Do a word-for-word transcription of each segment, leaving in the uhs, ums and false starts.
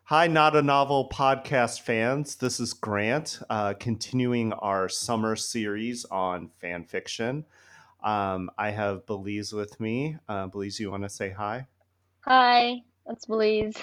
Hi, Not a Novel podcast fans. This is Grant, uh, continuing our summer series on fan fiction. Um, I have Belize with me. Uh, Belize, you want to say hi? Hi, it's Belize.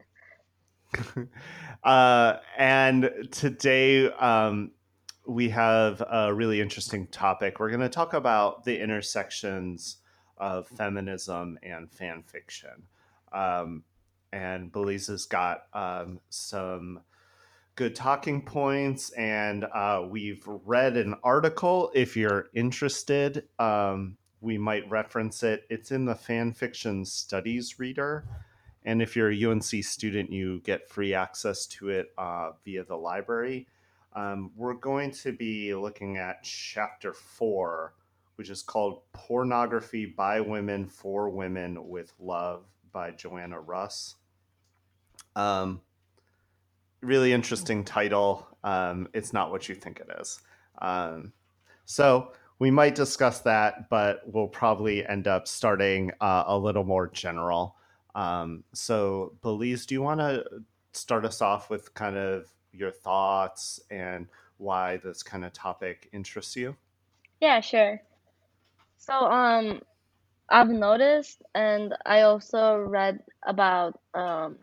uh, and today um, we have a really interesting topic. We're going to talk about the intersections of feminism and fan fiction. Um, and Belize has got um, some good talking points, and uh, we've read an article. If you're interested, um, we might reference it. It's in the fan fiction studies reader, and if you're a U N C student, you get free access to it uh, via the library. Um, we're going to be looking at chapter four, which is called Pornography by Women for Women with Love by Joanna Russ. Um, Really interesting title. Um, it's not what you think it is. Um, so we might discuss that, but we'll probably end up starting uh, a little more general. Um, so, Belize, do you want to start us off with kind of your thoughts and why this kind of topic interests you? Yeah, sure. So, um, I've noticed, and I also read about um,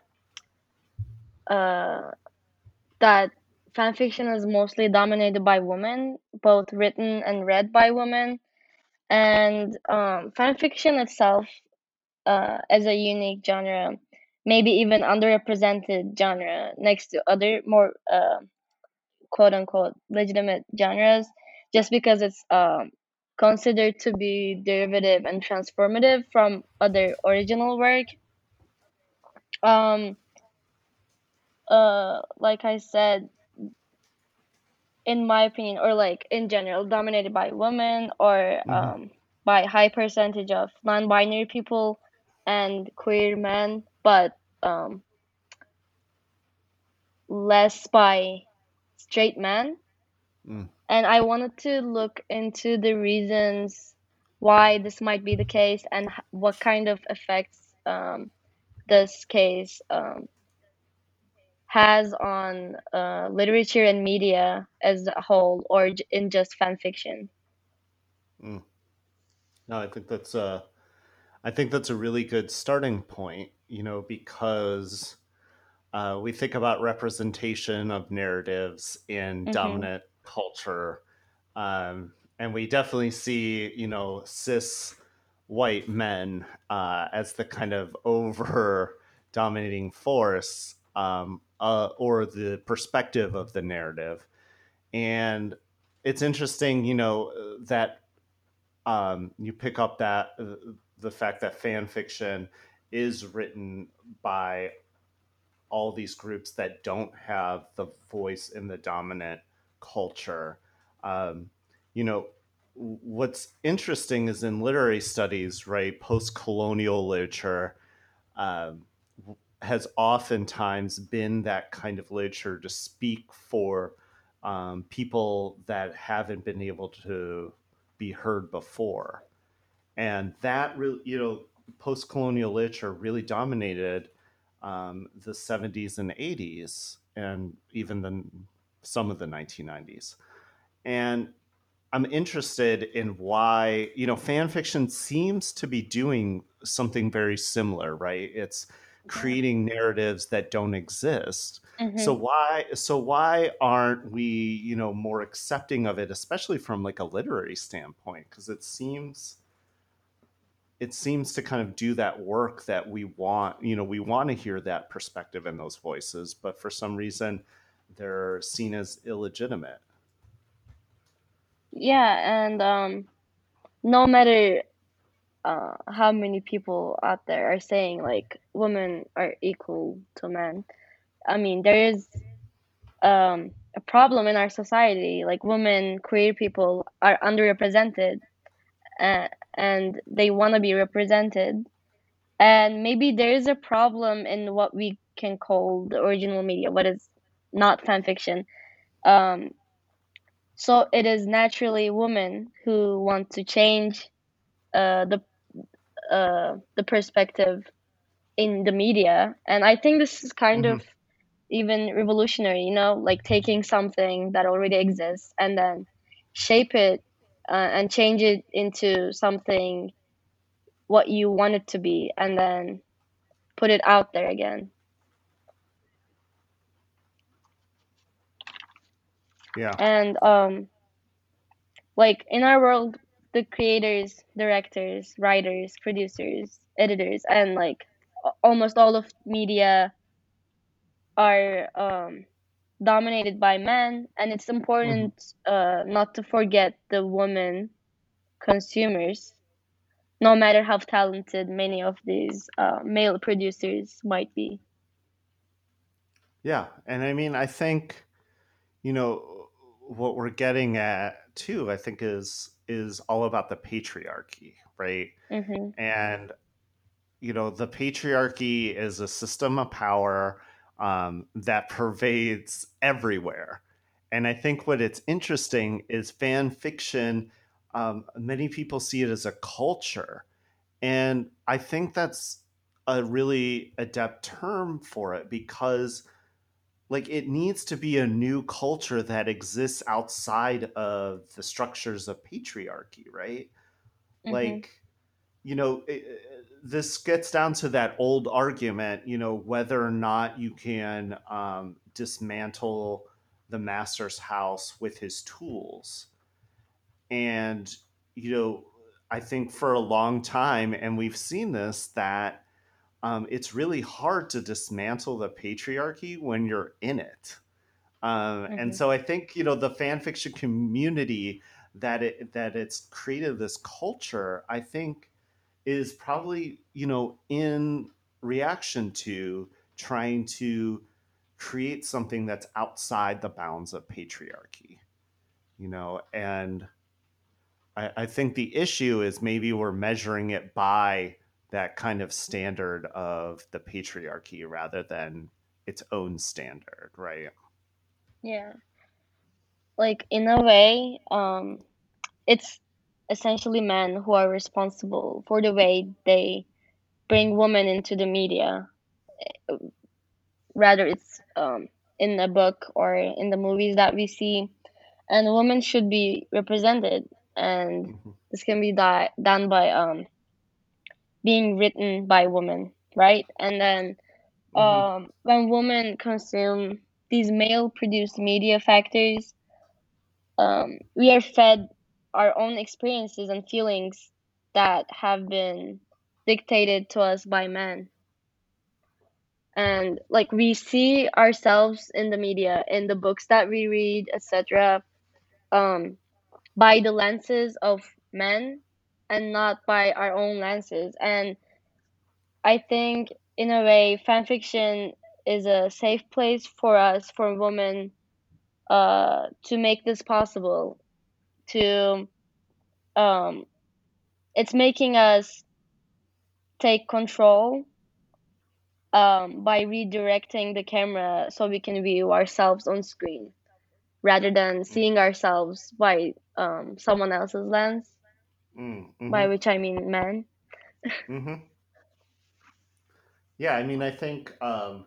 uh, that fanfiction is mostly dominated by women, both written and read by women. And um, fanfiction itself, uh, as a unique genre, maybe even underrepresented genre next to other more uh, quote unquote legitimate genres just because it's um, considered to be derivative and transformative from other original work. Um, uh, like I said, in my opinion, or like in general, dominated by women or Hmm. um, by high percentage of non-binary people and queer men, but um, less by straight men. Mm. And I wanted to look into the reasons why this might be the case and h- what kind of effects um, this case um, has on uh, literature and media as a whole, or j- in just fan fiction. Mm. No, I think that's a, I think that's a really good starting point. You know, because Uh, we think about representation of narratives in Mm-hmm. dominant culture, um, and we definitely see, you know, cis white men uh, as the kind of over dominating force, um, uh, or the perspective of the narrative. And it's interesting, you know, that um, you pick up that uh, the fact that fan fiction is written by all these groups that don't have the voice in the dominant culture. Um, you know, what's interesting is in literary studies, right? Post colonial literature um, has oftentimes been that kind of literature to speak for um, people that haven't been able to be heard before. And that really, you know, post colonial literature really dominated um, the seventies and eighties, and even the some of the nineteen nineties. And I'm interested in why, you know, fan fiction seems to be doing something very similar, right? It's Yeah. creating narratives that don't exist. So Mm-hmm. why so why aren't we, you know, more accepting of it, especially from like a literary standpoint? Because it seems it seems to kind of do that work that we want. You know, we want to hear that perspective and those voices, but for some reason they're seen as illegitimate. Yeah, and um, no matter uh, how many people out there are saying like women are equal to men, I mean, there is um, a problem in our society. Like women, queer people are underrepresented, uh, and they want to be represented. And maybe there is a problem in what we can call the original media, what is not fan fiction. Um, so it is naturally women who want to change uh, the uh, the perspective in the media, and I think this is kind Hmm. of even revolutionary, you know, like taking something that already exists and then shape it uh, and change it into something what you want it to be and then put it out there again. Yeah. And um like in our world, the creators, directors, writers, producers, editors, and like a- almost all of media are um dominated by men, and it's Mhm. important uh not to forget the women consumers, no matter how talented many of these uh, male producers might be. Yeah. And I mean, I think, you know, what we're getting at too, I think is is all about the patriarchy, right? Mhm. And you know, the patriarchy is a system of power um, that pervades everywhere. And I think what it's interesting is fan fiction. Um, many people see it as a culture, and I think that's a really adept term for it because like it needs to be a new culture that exists outside of the structures of patriarchy, right? Mhm. Like, you know, it, this gets down to that old argument, you know, whether or not you can um, dismantle the master's house with his tools. And, you know, I think for a long time, and we've seen this, that um, it's really hard to dismantle the patriarchy when you're in it. Um, and Mhm. so I think, you know, the fan fiction community that it that it's created this culture, I think is probably, you know, in reaction to trying to create something that's outside the bounds of patriarchy, you know. And I, I think the issue is maybe we're measuring it by that kind of standard of the patriarchy rather than its own standard, right? Yeah. Like in a way, um it's essentially men who are responsible for the way they bring women into the media. Rather, it's um, in the book or in the movies that we see, and women should be represented. And Mm-hmm. this can be di- done by um, being written by women, right? And then Mm-hmm. um, when women consume these male-produced media factors, um, we are fed our own experiences and feelings that have been dictated to us by men. And like we see ourselves in the media, in the books that we read, et cetera, um, by the lenses of men and not by our own lenses. And I think, in a way, fan fiction is a safe place for us, for women, uh, to make this possible. To um, it's making us take control um, by redirecting the camera so we can view ourselves on screen rather than seeing ourselves by um, someone else's lens, by Mm-hmm. which I mean men. Mm-hmm. Yeah, I mean, I think um,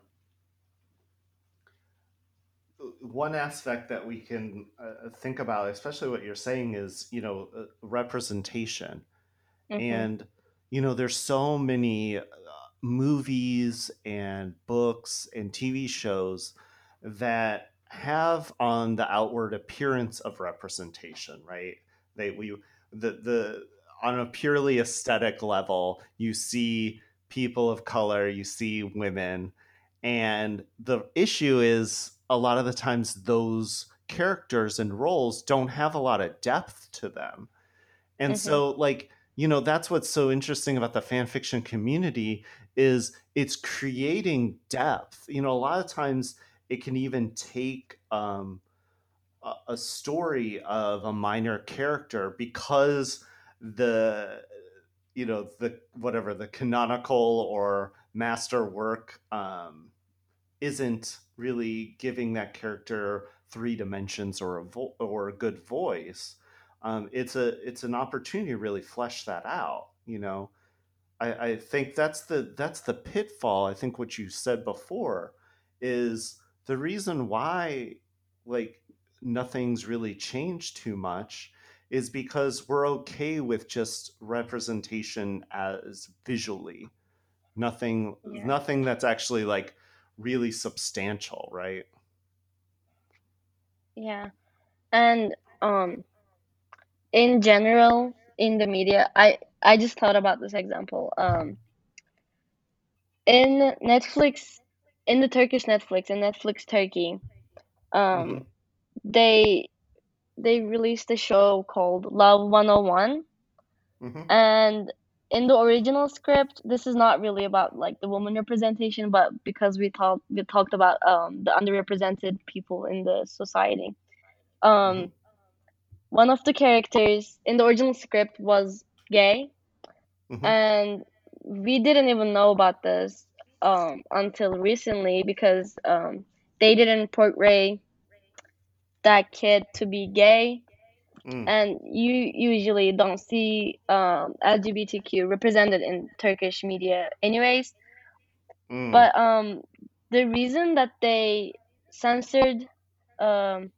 one aspect that we can uh, think about, especially what you're saying, is you know uh, representation, Mhm. and you know there's so many uh, movies and books and T V shows that have on the outward appearance of representation, right? They we the the on a purely aesthetic level, you see people of color, you see women, and the issue is a lot of the times those characters and roles don't have a lot of depth to them. And Mhm. so like, you know, that's what's so interesting about the fan fiction community is it's creating depth. You know, a lot of times it can even take um a, a story of a minor character because the you know the whatever the canonical or master work um isn't really giving that character three dimensions or a vo- or a good voice. Um, it's a it's an opportunity to really flesh that out. You know, I, I think that's the that's the pitfall. I think what you said before is the reason why like nothing's really changed too much is because we're okay with just representation as visually. Nothing Yeah. nothing that's actually like really substantial, right? Yeah. And um in general in the media, I I just thought about this example. Um in Netflix, in the Turkish Netflix and Netflix Turkey, um Mhm. they they released a show called Love one oh one. Mhm. And in the original script, this is not really about like the woman representation, but because we talked we talked about um the underrepresented people in the society. Mhm. Um, one of the characters in the original script was gay, Mhm. and we didn't even know about this um until recently because um they didn't portray that kid to be gay, Mm. and you usually don't see um, L G B T Q represented in Turkish media anyways. Mm. But um, the reason that they censored um,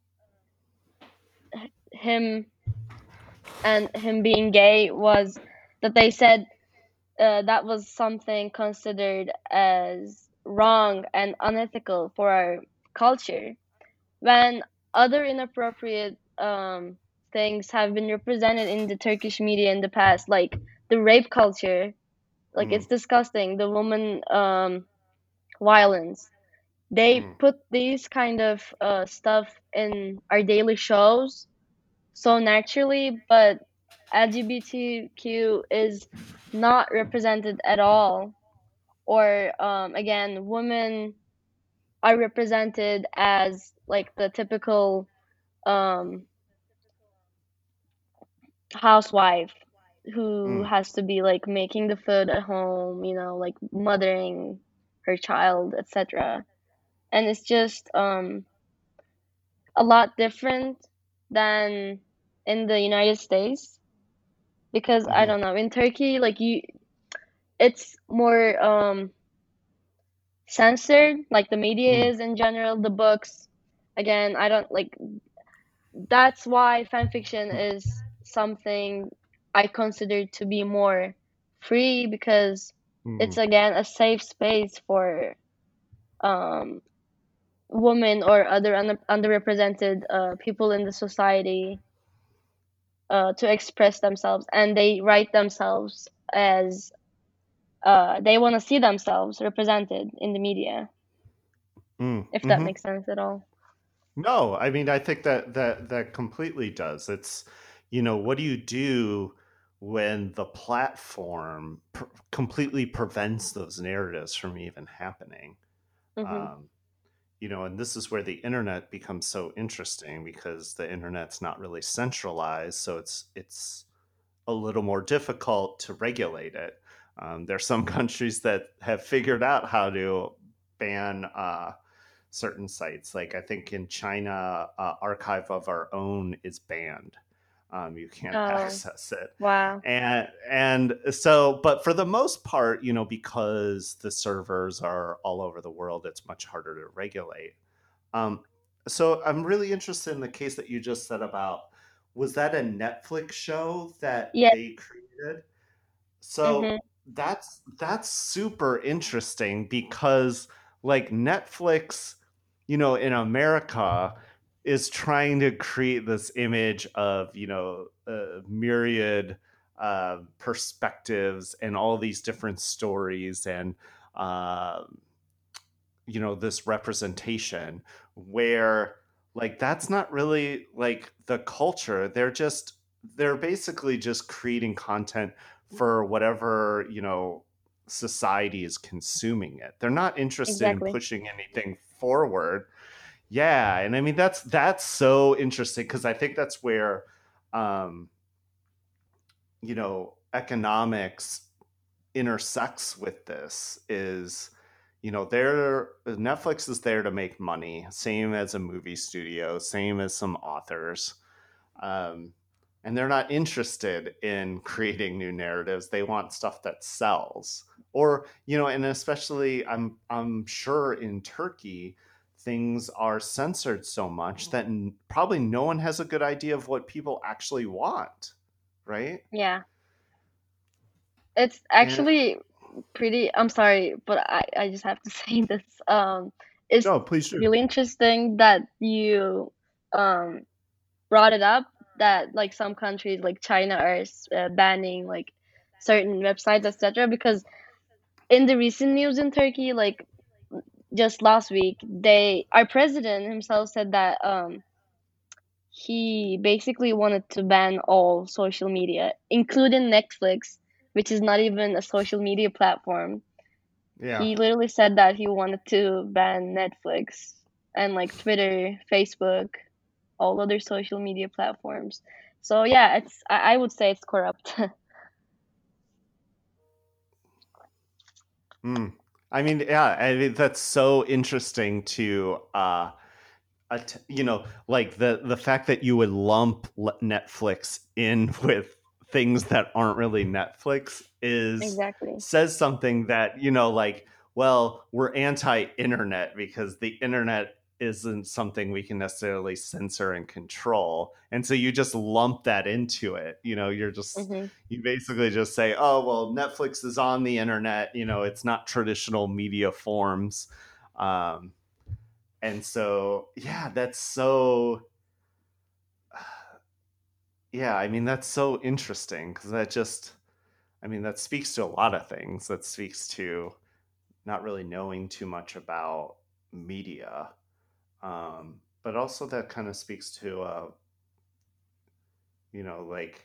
him and him being gay was that they said uh, that was something considered as wrong and unethical for our culture. When other inappropriate um, things have been represented in the Turkish media in the past, like the rape culture, like Mm. it's disgusting. The woman um, violence. They Mm. put these kind of uh, stuff in our daily shows so naturally, but L G B T Q is not represented at all. Or um, again, women are represented as like the typical um, housewife who Mm. has to be like making the food at home, you know, like mothering her child, et cetera. And it's just um a lot different than in the United States because I Mhm. don't know, in Turkey like you it's more um censored like the media Mm. is in general, the books. Again, I don't like that's why fanfiction is something I consider to be more free because it's Mm. again a safe space for um, women or other under, underrepresented uh, people in the society uh, to express themselves, and they write themselves as uh, they want to see themselves represented in the media, Mm. if that Mhm. makes sense at all. No, I mean, I think that that that completely does. It's, you know, what do you do when the platform pr- completely prevents those narratives from even happening? Hmm. Um, you know, and this is where the internet becomes so interesting because the internet's not really centralized, so it's it's a little more difficult to regulate it. Um, there are some countries that have figured out how to ban uh, certain sites. Like I think in China, uh, Archive of Our Own is banned. Um, you can't Oh, access it, wow. and and so, but for the most part, you know, because the servers are all over the world, it's much harder to regulate. Um, so I'm really interested in the case that you just said about was that a Netflix show that Yeah. they created? So Hmm. that's that's super interesting because like Netflix, you know, in America is trying to create this image of, you know, uh, myriad uh, perspectives and all these different stories and uh, you know this representation where like that's not really like the culture. They're just they're basically just creating content for whatever, you know, society is consuming it. They're not interested in Exactly. pushing anything forward. Yeah, and I mean that's that's so interesting because I think that's where um you know economics intersects with this is, you know, they're Netflix is there to make money, same as a movie studio, same as some authors. Um, and they're not interested in creating new narratives. They want stuff that sells. Or, you know, and especially I'm I'm sure in Turkey, things are censored so much that n- probably no one has a good idea of what people actually want, right? Yeah. It's And actually pretty, I'm sorry, but I, I just have to say this. Um, it's no, please do. really interesting that you um brought it up that like some countries like China are s- uh, banning like certain websites, et cetera. Because in the recent news in Turkey, like just last week, they our president himself said that um he basically wanted to ban all social media, including Netflix, which is not even a social media platform. Yeah. He literally said that he wanted to ban Netflix and like Twitter, Facebook, all other social media platforms. So yeah, it's I, I would say it's corrupt. Mm. I mean, yeah, I mean, that's so interesting to uh att- you know, like the the fact that you would lump le- Netflix in with things that aren't really Netflix is Exactly. says something that, you know, like, well, we're anti-internet because the internet isn't something we can necessarily censor and control. And so you just lump that into it. You know, you're just Mhm. you basically just say, "Oh, well, Netflix is on the internet, you know, it's not traditional media forms." Um and so, yeah, that's so, yeah, I mean, that's so interesting because that just, I mean, that speaks to a lot of things. That speaks to not really knowing too much about media. Um, but also that kind of speaks to, uh, you know, like,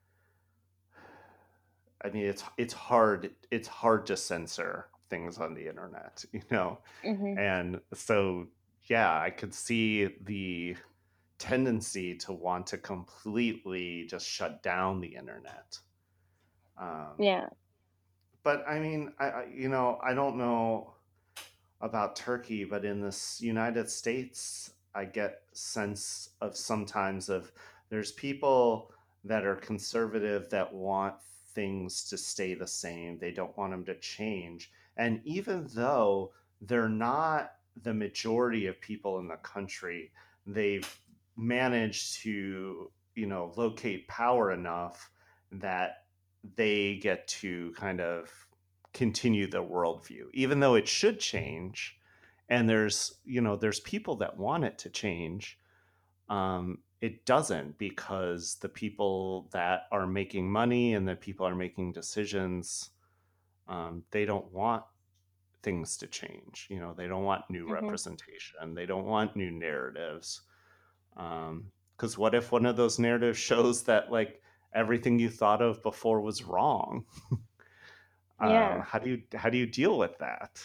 I mean, it's it's hard it's hard to censor things on the internet, you know, Mhm. and so yeah, I could see the tendency to want to completely just shut down the internet. Um, Yeah. but I mean, I, I you know I don't know about Turkey, but in this United States, I get sense of sometimes of there's people that are conservative that want things to stay the same. They don't want them to change. And even though they're not the majority of people in the country, they've managed to, you know, locate power enough that they get to kind of continue the worldview, even though it should change. And there's, you know, there's people that want it to change. Um, it doesn't because the people that are making money and the people are making decisions, um, they don't want things to change. You know, they don't want new Mhm. representation. They don't want new narratives. Um, because what if one of those narratives shows that like everything you thought of before was wrong? Um, Yeah. how do you how do you deal with that?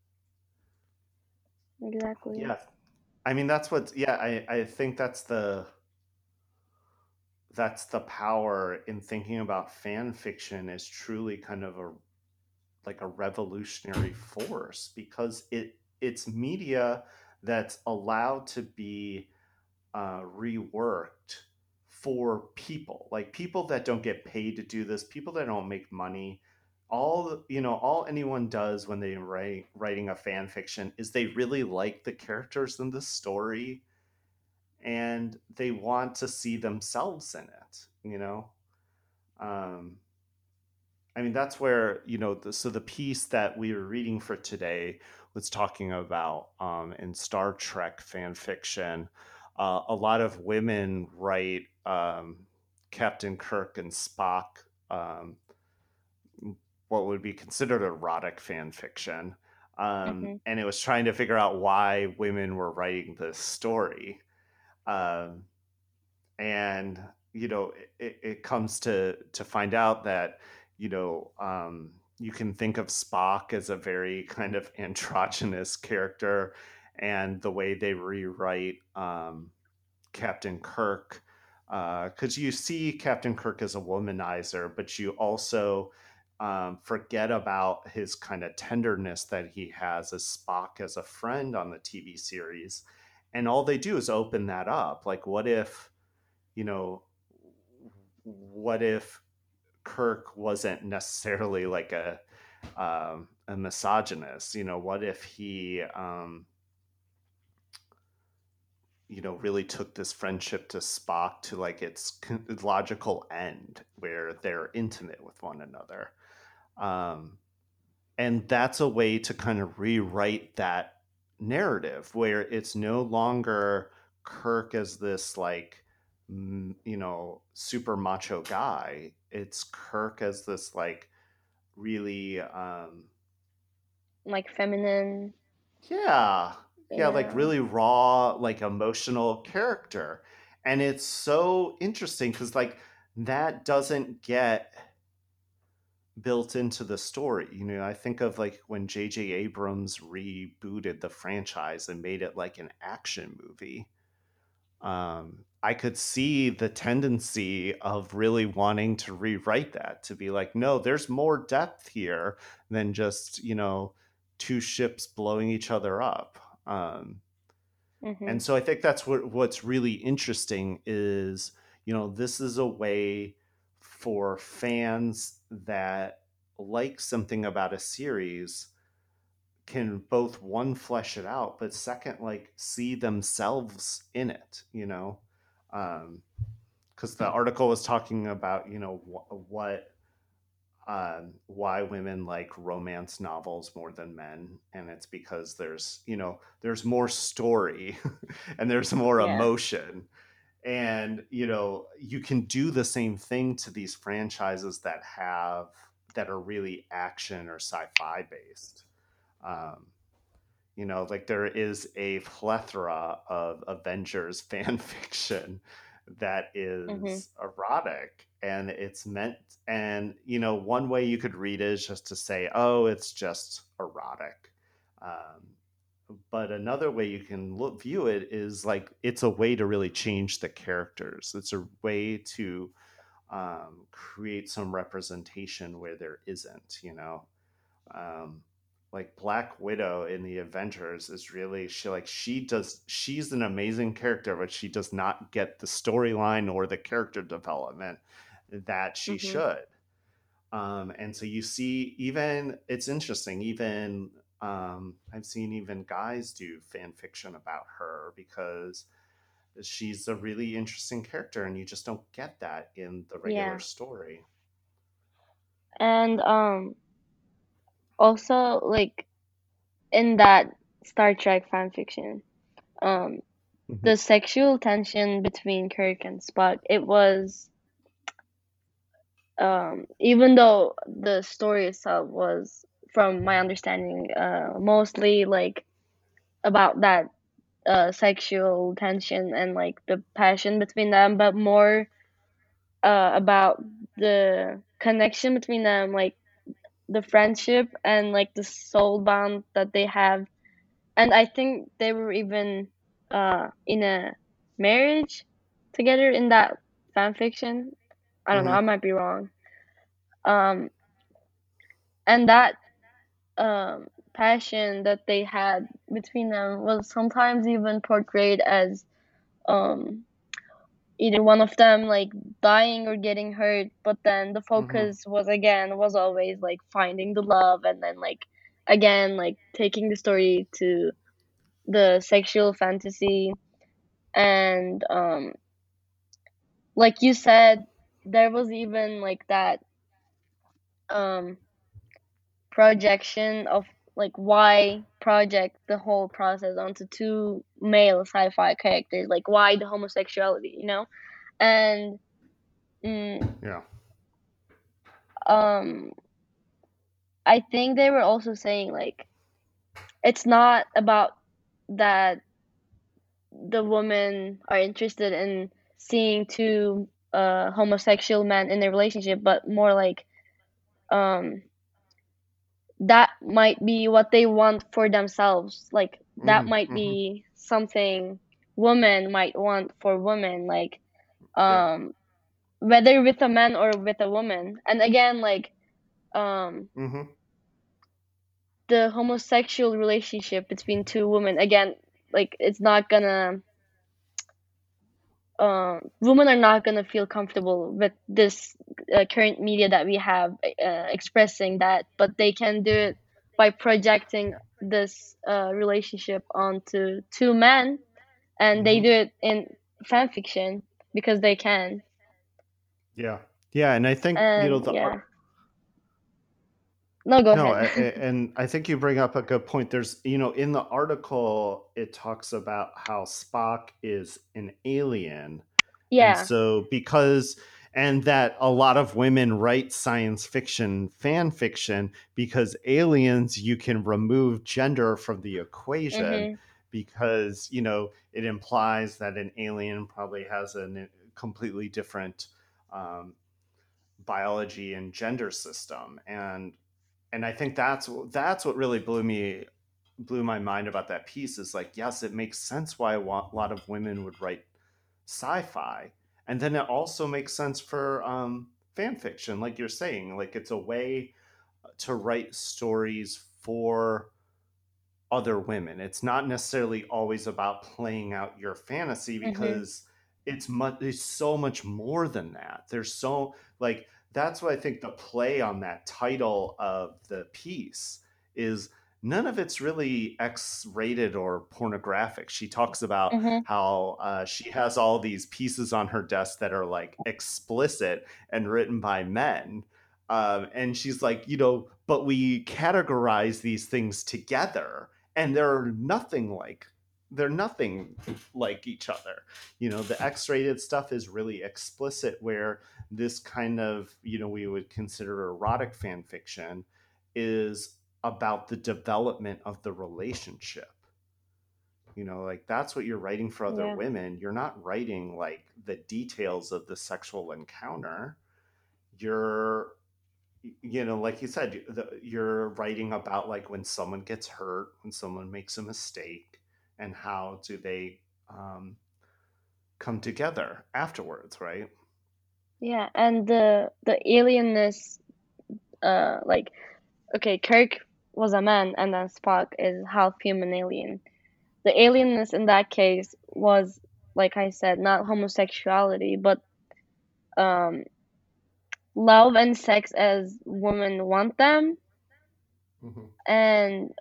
Exactly. Yeah, I mean that's what. Yeah, I I think that's the that's the power in thinking about fan fiction is truly kind of a like a revolutionary force because it it's media that's allowed to be uh, reworked for people, like people that don't get paid to do this, people that don't make money. All you know, all anyone does when they write writing a fan fiction is they really like the characters in the story and they want to see themselves in it. You know, um, I mean that's where you know. The, so the piece that we were reading for today was talking about um, in Star Trek fan fiction. Uh, a lot of women write um, Captain Kirk and Spock, um, what would be considered erotic fan fiction, um, Mhm. and it was trying to figure out why women were writing this story. Um, and you know it, it comes to to find out that you know um, you can think of Spock as a very kind of androgynous character, and the way they rewrite um, Captain Kirk, because uh, you see Captain Kirk as a womanizer, but you also um, forget about his kind of tenderness that he has as Spock as a friend on the T V series, and all they do is open that up. Like, what if you know, what if Kirk wasn't necessarily like a um, a misogynist? You know, what if he um, you know, really took this friendship to Spock to like its con- logical end where they're intimate with one another. Um, and that's a way to kind of rewrite that narrative where it's no longer Kirk as this like mm, you know, super macho guy. It's Kirk as this like really um Like feminine, yeah, yeah, like yeah. really raw, like emotional character. And it's so interesting because like that doesn't get built into the story. You know, I think of like when J J. Abrams rebooted the franchise and made it like an action movie. Um, I could see the tendency of really wanting to rewrite that to be like, no, there's more depth here than just, you know, two ships blowing each other up. Um, and Mhm. so I think that's what what's really interesting is, you know, this is a way for fans that like something about a series can both one flesh it out, but second like see themselves in it, you know. Um because the article was talking about, you know, wh- what um, why women like romance novels more than men, and it's because there's, you know, there's more story and there's more Yeah. emotion, and you know you can do the same thing to these franchises that have that are really action or sci-fi based. um, you know, like there is a plethora of Avengers fan fiction that Mhm. is erotic and it's meant, and you know, one way you could read it is just to say, oh, it's just erotic. Um, but another way you can look, view it is like it's a way to really change the characters. It's a way to um, create some representation where there isn't, you know. Um, like Black Widow in the Avengers is really she like she does she's an amazing character, but she does not get the storyline or the character development that she Mhm. should. Um, and so you see, even it's interesting, even um, I've seen even guys do fan fiction about her because she's a really interesting character, and you just don't get that in the regular Yeah. story. And um also like in that Star Trek fan fiction, um Mhm. the sexual tension between Kirk and Spock, it was um even though the story itself was, from my understanding, uh mostly like about that uh sexual tension and like the passion between them, but more uh about the connection between them, like the friendship and like the soul bond that they have. And I think they were even uh in a marriage together in that fan fiction. I don't know, I Mhm. might be wrong. Um and that um passion that they had between them was sometimes even portrayed as um either one of them like dying or getting hurt, but then the Mhm. focus was again was always like finding the love, and then like again like taking the story to the sexual fantasy. And um like you said, there was even like that um projection of like why project the whole process onto two male sci-fi characters, like why the homosexuality, you know. And mm, Yeah. um I think they were also saying like it's not about that the women are interested in seeing two uh homosexual men in a relationship, but more like um that might be what they want for themselves. Like that Mhm. might Mhm. be something women might want for women, like Yeah. um whether with a man or with a woman. And again, like um Mhm. the homosexual relationship between two women, again, like it's not gonna um women are not gonna feel comfortable with this uh, current media that we have uh, expressing that, but they can do it by projecting this uh, relationship onto two men. and they hmm do it in fan fiction because they can. Yeah. Yeah, and I think, you know, And the yeah, no, go No, ahead. a- a- and I think you bring up a good point. There's, you know, in the article, it talks about how Spock is an alien. And Yeah. so, because, and that a lot of women write science fiction fan fiction because aliens, you can remove gender from the equation Mhm. because, you know, it implies that an alien probably has a completely different um, biology and gender system. And and I think that's that's what really blew me blew my mind about that piece is like, yes, it makes sense why a lot of women would write sci-fi, and then it also makes sense for um, fan fiction, like you're saying, like it's a way to write stories for other women. It's not necessarily always about playing out your fantasy Mhm. because it's much it's so much more than that. There's so like that's what I think the play on that title of the piece is none of it's really X-rated or pornographic. She talks about Mhm. how uh, she has all these pieces on her desk that are like explicit and written by men. Um, and she's like, you know, but we categorize these things together and they're nothing like they're nothing like each other. You know, the X-rated stuff is really explicit, where this kind of, you know, we would consider erotic fan fiction is about the development of the relationship. You know, like that's what you're writing for other Yeah. women. You're not writing like the details of the sexual encounter. You're you know, like you said, the, you're writing about like when someone gets hurt, when someone makes a mistake, and how do they um, come together afterwards, right? Yeah, and the the alienness, uh like, okay, Kirk was a man and then Spock is half human alien. The alienness in that case was, like I said, not homosexuality, but um love and sex as women want them, Mm-hmm. and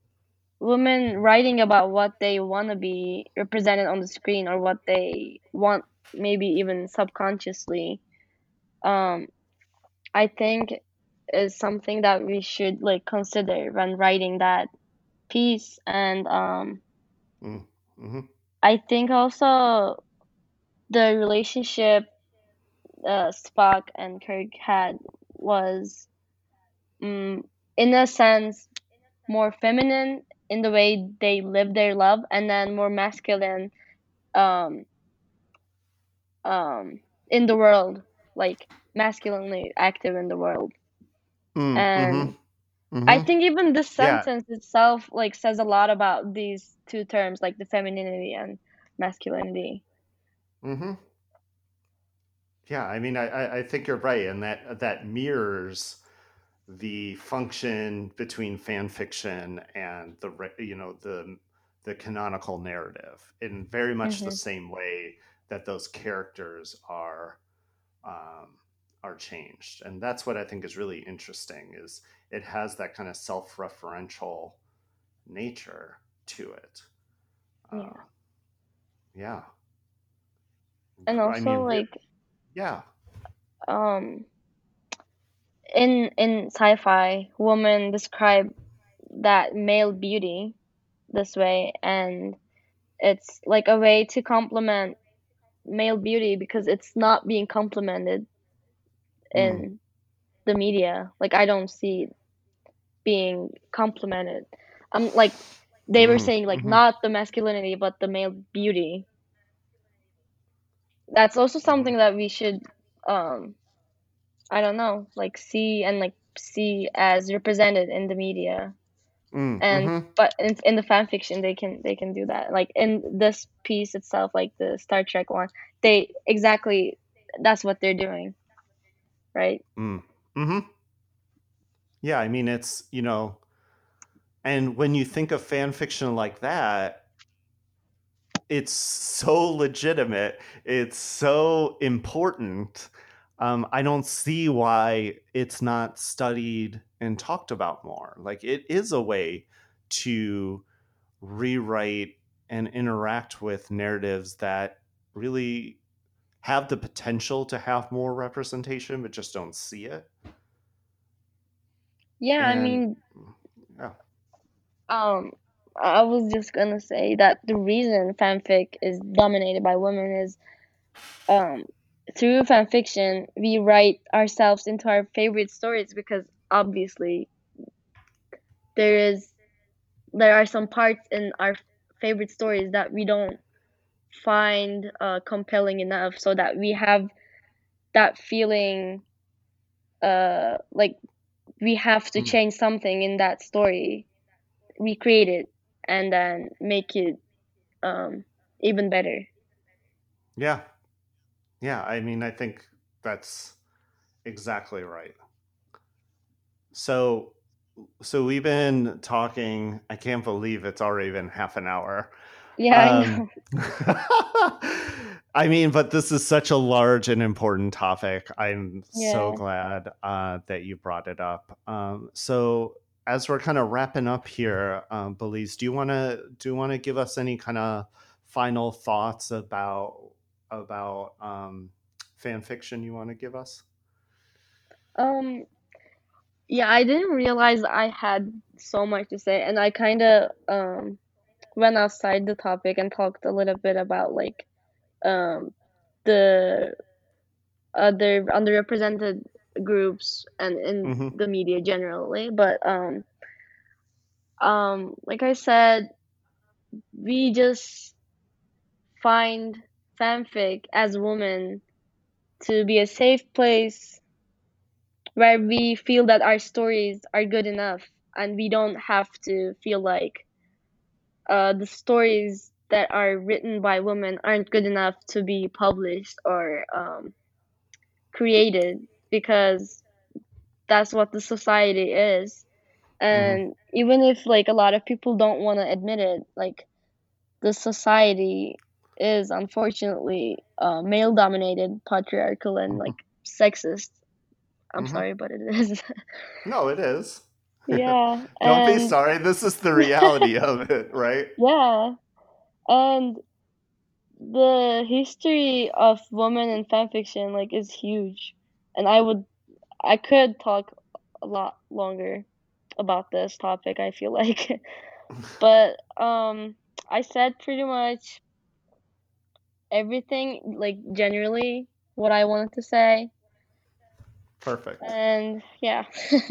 women writing about what they want to be represented on the screen or what they want, maybe even subconsciously. um I think is something that we should like consider when writing that piece. And um Mm-hmm. I think also the relationship uh, Spock and Kirk had was, um, in a sense, more feminine in the way they lived their love, and then more masculine, um, um, in the world, like masculinely active in the world. Mm-hmm. And I Mm-hmm. think even this Yeah. sentence itself like says a lot about these two terms, like the femininity and masculinity. Mm-hmm. Yeah. I mean, I, I I think you're right, and that that mirrors the function between fan fiction and the re- you know the the canonical narrative in very much the Mhm. same way that those characters are um, are changed, and that's what I think is really interesting. Is it has that kind of self-referential nature to it. Yeah. Uh, yeah, And I also mean, re- like, yeah. um in in sci-fi, women describe that male beauty this way, and it's like a way to complement male beauty because it's not being complimented Mm, in the media. Like, I don't see it being complimented. I'm like, they were mm, saying like hmm not the masculinity but the male beauty. That's also hmm something that we should, um I don't know, like see and like see as represented in the media. mm, And hmm but in, in the fan fiction they can they can do that, like in this piece itself, like the Star Trek one, they exactly, that's what they're doing, right? mm, hmm Yeah, I mean, it's you know, and when you think of fan fiction like that, it's so legitimate. It's so important. Um, I don't see why it's not studied and talked about more. Like it is a way to rewrite. and interact with narratives that really have the potential to have more representation, but just don't see it. Yeah, I And mean, yeah. um, I was just gonna say that the reason fanfic is dominated by women is, um, through fanfiction, we write ourselves into our favorite stories because obviously there is there are some parts in our favorite stories that we don't find uh, compelling enough, so that we have that feeling, uh, like we have to Mm. change something in that story, recreate it, and then make it um, even better. Yeah. Yeah. I mean, I think that's exactly right. So, so we've been talking. I can't believe it's already been half an hour. Yeah, I Um, know. I mean, but this is such a large and important topic. I'm so Yeah. glad uh, that you brought it up. Um, so, as we're kind of wrapping up here, um, Belize, do you want to do you want to give us any kind of final thoughts about about um, fan fiction you want to give us? Um. Yeah, I didn't realize I had so much to say, and I kind of um went outside the topic and talked a little bit about like um the other underrepresented groups and in Hmm. the media generally. But um um like I said, we just find fanfic as women to be a safe place where we feel that our stories are good enough and we don't have to feel like uh, the stories that are written by women aren't good enough to be published or um, created, because that's what the society is. Hmm. And even if like a lot of people don't want to admit it, like the society is unfortunately uh, male dominated, patriarchal, and like sexist. I'm Hmm. sorry, but it is. No, it is. Yeah, Don't be and sorry. This is the reality of it, right? yeah, and the history of women in fanfiction like is huge, and I would I could talk a lot longer about this topic, I feel like. But um I said pretty much everything, like generally what I wanted to say, Perfect. and yeah.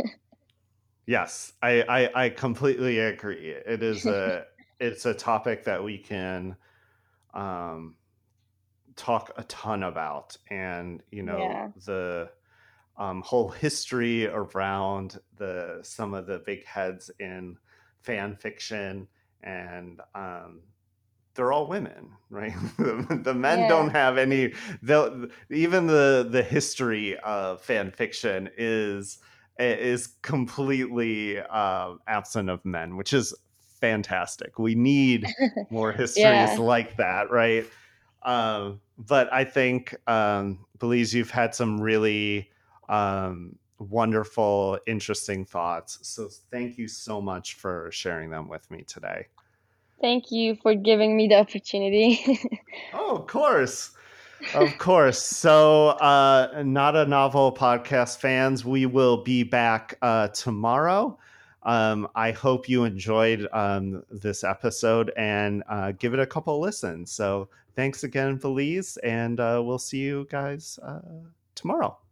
Yes, I, I I completely agree. It is a it's a topic that we can um, talk a ton about, and you know Yeah. the um, whole history around the some of the big heads in fan fiction, and um, they're all women, right? the, the men don't Yeah. have any. They'll even the the history of fan fiction is is completely uh, absent of men, which is fantastic. We need more histories Yeah. like that, right? Um, but I think, um, Belize, you've had some really um, wonderful, interesting thoughts. So thank you so much for sharing them with me today. Thank you for giving me the opportunity. Oh, of course. Of course. So, uh, Not a Novel podcast fans, we will be back uh, tomorrow. Um, I hope you enjoyed um, this episode and uh, give it a couple listens. So, thanks again, Felice, and uh, we'll see you guys uh, tomorrow.